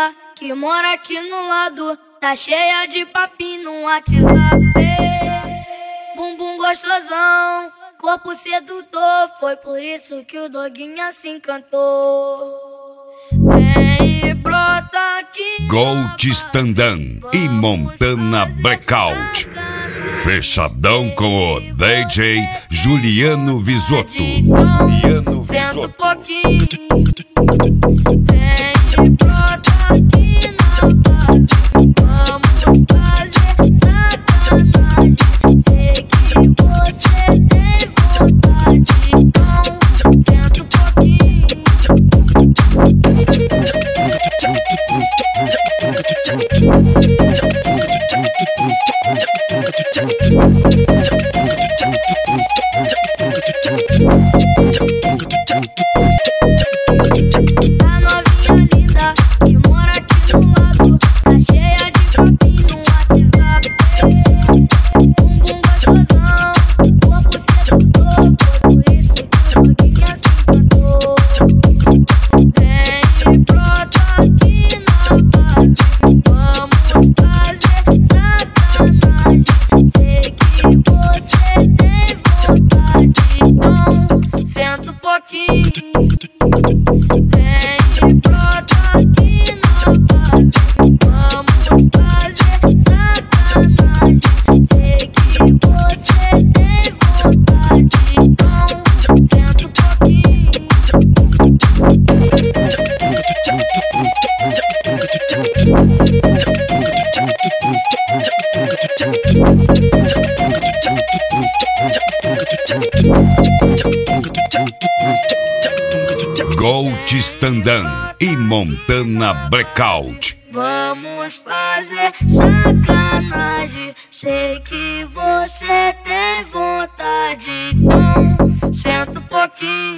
linda que mora aqui no lado, tá cheia de papinho no WhatsApp. Bumbum gostosão, corpo sedutor, foi por isso que o doguinho assim cantou. Vem e brota aqui Gold Standan e Montana Blackout. Fechadão com o DJ Juliano Visotto. Senta um pouquinho. Vem e brota aqui na base. Vamos fazer sacanagem. Sei que você tem vontade, então senta um pouquinho. A novinha linda que mora aqui do lado, tá cheia de papinho no WhatsApp. Bumbum gostosão, corpo sedutor, foi por isso que o doguinho assim cantou. Vem e brota aqui na base, vamos fazer sacanagem. Sei que você tem vontade, então senta um pouquinho. Vem e brota aqui na base, vamos fazer sacanagem. Sei que você tem vontade, então senta um pouquinho. Gold Standan e Montana Blackout. Vamos fazer sacanagem. Sei que você tem vontade, então senta um pouquinho.